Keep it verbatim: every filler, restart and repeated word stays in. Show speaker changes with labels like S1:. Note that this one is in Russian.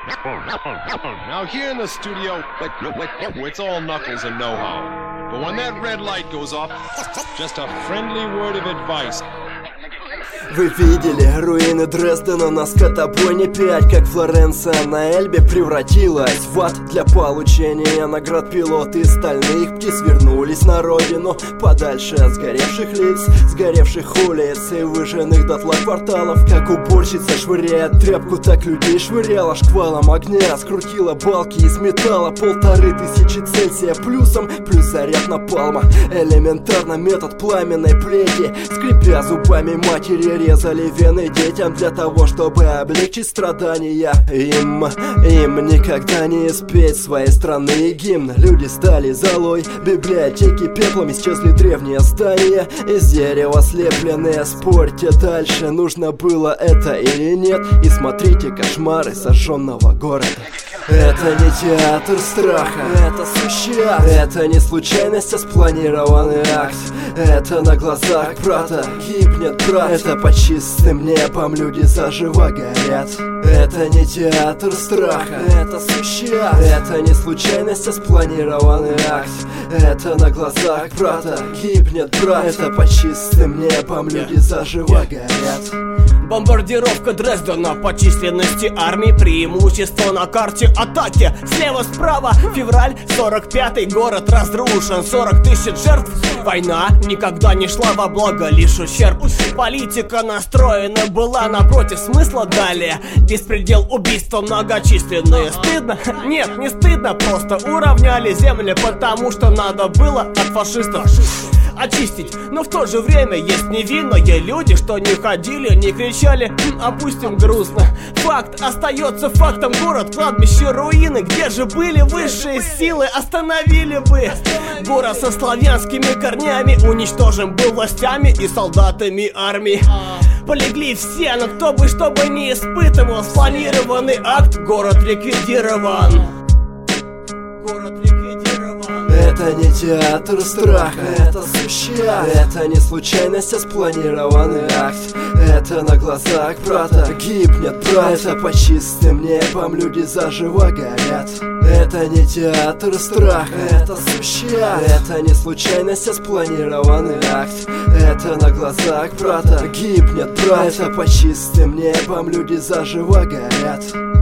S1: Now here in the studio, it's all knuckles and know-how. But when that red light goes off, just a friendly word of advice.
S2: Вы видели руины Дрездена на скотобойне пять, как Флоренция на Эльбе превратилась в ад для получения наград. Пилоты стальных птиц вернулись на родину, подальше от сгоревших лиц, сгоревших улиц и выжженных дотла кварталов. Как уборщица швыряет тряпку, так людей швыряла шквалом огня, скрутила балки из металла. Полторы тысячи Цельсия плюсом, плюс заряд напалма. Элементарно метод пламенной плети, скрипя зубами матери, резали вены детям для того, чтобы облегчить страдания. Им, им никогда не спеть своей страны гимн. Люди стали золой, библиотеки пеплом, исчезли древние здания из дерева слепленные. Спорьте дальше, нужно было это или нет, и смотрите кошмары сожженного города. Это не театр страха, это сущий ад. Это не случайность, а спланированный акт. Это на глазах брата гибнет брат. Это под чистым небом люди заживо горят. Это не театр страха, это сущий ад. Это не случайность, а спланированный акт. Это на глазах брата гибнет брат. Это под чистым небом люди заживо горят.
S3: Бомбардировка Дрездена по численности армии, преимущество на карте атаки. Слева-справа, февраль, сорок пятый, город разрушен, сорок тысяч жертв. Война никогда не шла во благо, лишь ущерб. Политика настроена была напротив смысла далее. Беспредел, убийства многочисленные. Стыдно? Нет, не стыдно, просто уравняли земли, потому что надо было от фашистов очистить. Но в то же время есть невинные люди, что не ходили, не кричали, опустим грустно. Факт остается фактом, город, кладбище, руины. Где же были высшие силы, остановили бы. Город со славянскими корнями уничтожен был властями и солдатами армии. Полегли все, но кто бы что бы не испытывал, спланированный акт, город ликвидирован. Город ликвидирован.
S2: Это не театр страха, это сущий ад. Это не случайность, а спланированный акт. Это на глазах брата гибнет брат. Это под чистым небом люди заживо горят. Это не театр страха, это сущий ад. Это не случайность, а спланированный акт. Это на глазах брата гибнет брат. Это под чистым небом люди заживо горят.